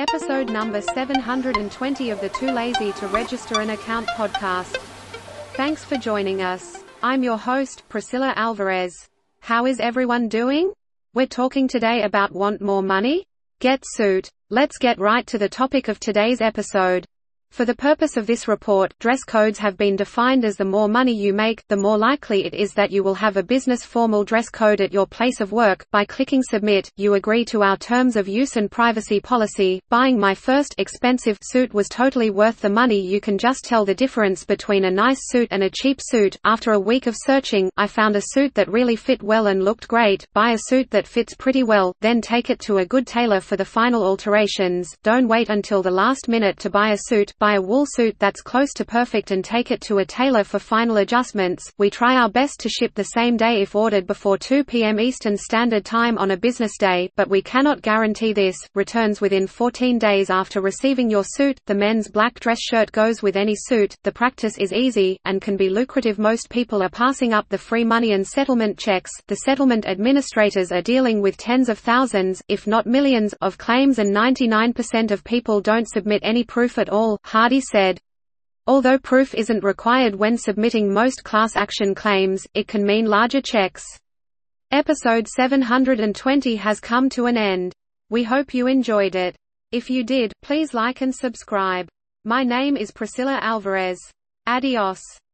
Episode number 720 of the Too Lazy to Register an Account podcast. Thanks for joining us. I'm your host, Priscilla Alvarez. How is everyone doing? We're talking today about want more money? Get suit. Let's get right to the topic of today's episode. For the purpose of this report, dress codes have been defined as the more money you make, the more likely it is that you will have a business formal dress code at your place of work. By clicking submit, you agree to our terms of use and privacy policy. Buying my first expensive suit was totally worth the money. You can just tell the difference between a nice suit and a cheap suit. After a week of searching, I found a suit that really fit well and looked great. Buy a suit that fits pretty well, then take it to a good tailor for the final alterations. Don't wait until the last minute to buy a suit. Buy a wool suit that's close to perfect and take it to a tailor for final adjustments. We try our best to ship the same day if ordered before 2 p.m. Eastern Standard Time on a business day, but we cannot guarantee this. Returns within 14 days after receiving your suit. The men's black dress shirt goes with any suit. The practice is easy, and can be lucrative. Most people are passing up the free money and settlement checks. The settlement administrators are dealing with tens of thousands, if not millions, of claims, and 99% of people don't submit any proof at all, Hardy said. Although proof isn't required when submitting most class action claims, it can mean larger checks. Episode 720 has come to an end. We hope you enjoyed it. If you did, please like and subscribe. My name is Priscilla Alvarez. Adios.